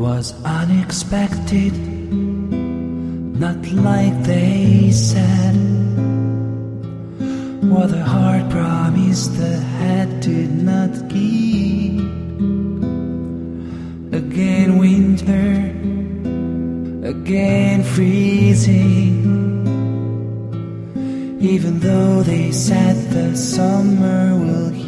was unexpected, not like they said. What the heart promised, the head did not keep. Again winter, again freezing. Even though they said the summer will